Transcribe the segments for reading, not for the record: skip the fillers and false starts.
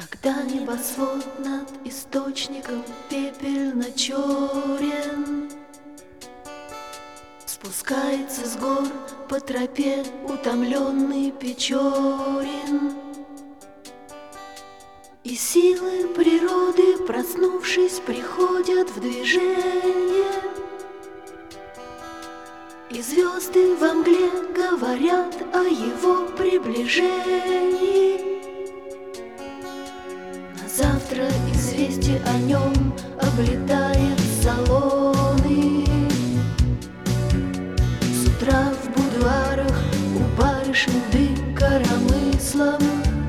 Когда небосвод над источником пепельно-черен, спускается с гор по тропе утомленный Печорин, и силы природы, проснувшись, приходят в движение, и звезды во мгле говорят о его приближении. На завтра известие о нем облетает салоны. С утра в будуарах у барышень дым коромыслом.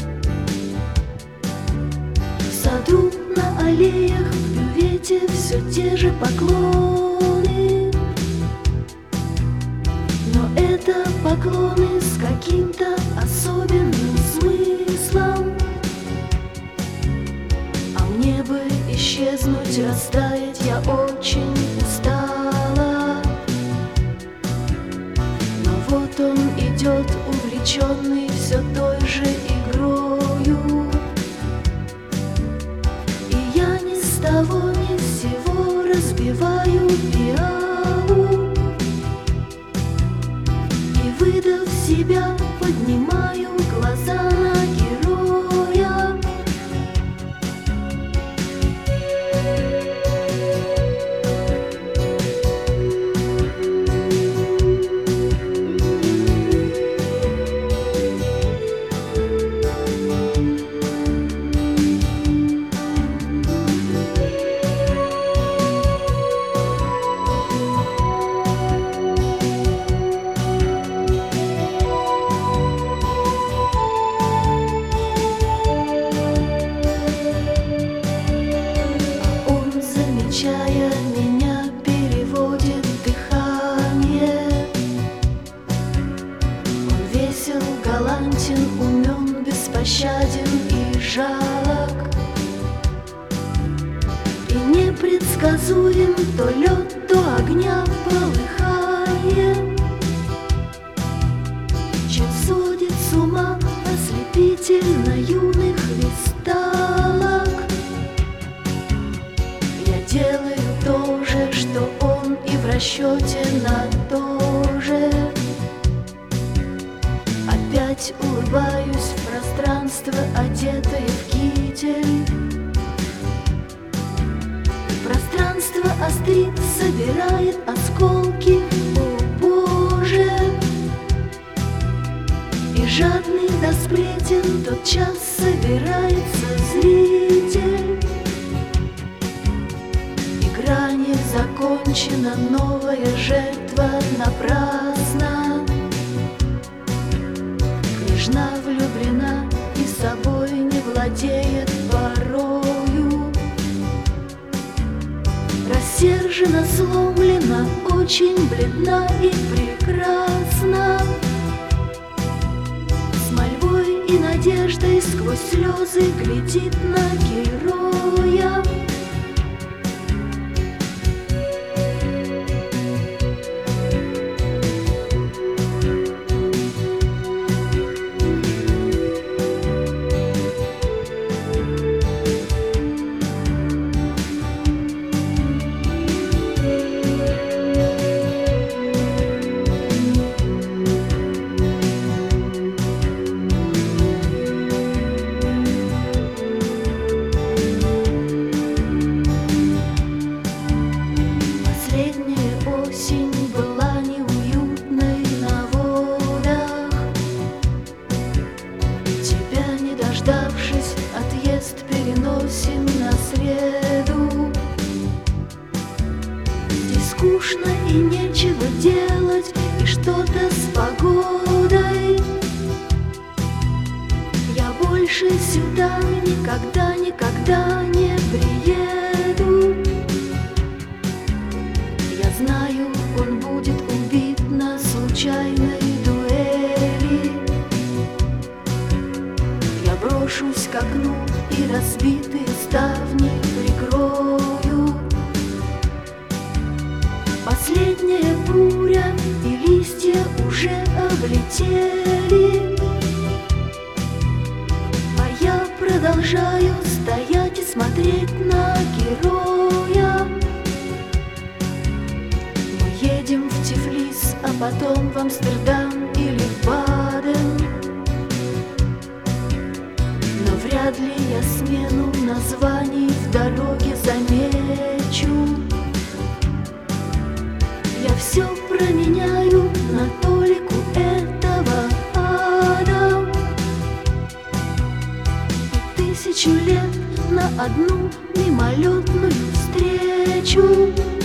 В саду на аллеях в бювете все те же поклоны. Но это поклоны с каким-то особенным смыслом. А мне бы исчезнуть, растаять, я очень устала. Но вот он идет, увлеченный все той же игрою. И я ни с того ни с сего разбиваю пиалу. И, выдав себя, поднимаю глаза на героя. Замечая меня, переводит дыхание. Он весел, галантен, умен, беспощаден и жалок. И непредсказуем, то лед, то огня полыхание. Чем сводит с ума ослепительно юных висталок. Делаю то же, что он, и в расчете на то же. Опять улыбаюсь в пространство, одетое в китель. Пространство острит, собирает осколки, о Боже! И жадный до сплетен тотчас собирается зритель. Игра не закончена, новая жертва напрасна. Княжна влюблена и собой не владеет порою. Рассержена, сломлена, очень бледна и прекрасна. С мольбой и надеждой сквозь слезы глядит на героя. Дождавшись, отъезд переносим на среду. Здесь скучно и нечего делать, и что-то с погодой. Я больше сюда никогда не приеду. Я знаю, он будет убит на случайной дуэли. Брошусь к окну и разбитые ставни прикрою. Последняя буря, и листья уже облетели. А я продолжаю обожаю стоять и смотреть на героя. Мы едем в Тифлис, а потом в Амстердам или в Баден. Но вряд ли я смену названий в дороге замечу. Я все променяю на толику этого ада и 1000 лет на одну мимолетную встречу.